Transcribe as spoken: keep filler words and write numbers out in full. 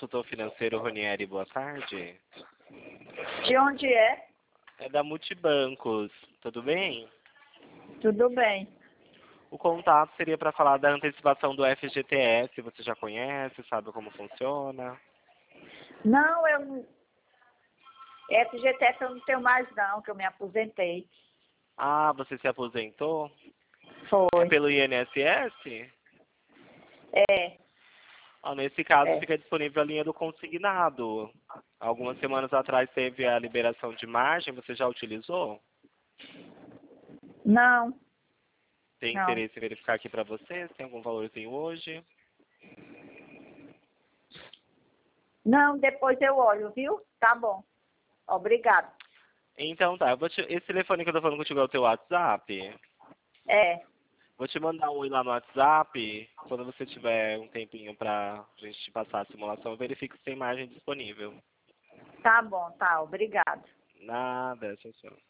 consultor financeiro Ronieri, boa tarde. De onde é? É da Multibancos, tudo bem? Tudo bem. O contato seria para falar da antecipação do F G T S, você já conhece, sabe como funciona? Não, eu não- F G T S eu não tenho mais não, que eu me aposentei. Ah, você se aposentou? É Foi. pelo I N S S? É, Ah, nesse caso, é. fica disponível a linha do consignado. Algumas semanas atrás teve a liberação de margem, você já utilizou? Não, Tem não. interesse em verificar aqui para você? Tem algum valorzinho hoje? Não, depois eu olho, viu? Tá bom. Obrigado. Então tá, eu vou te... esse telefone que eu tô falando contigo é o teu WhatsApp? É, Vou te mandar um oi lá no WhatsApp. Quando você tiver um tempinho pra gente te passar a simulação, eu verifico se tem margem disponível. tá bom, tá. Obrigado. Nada, tchau, tchau.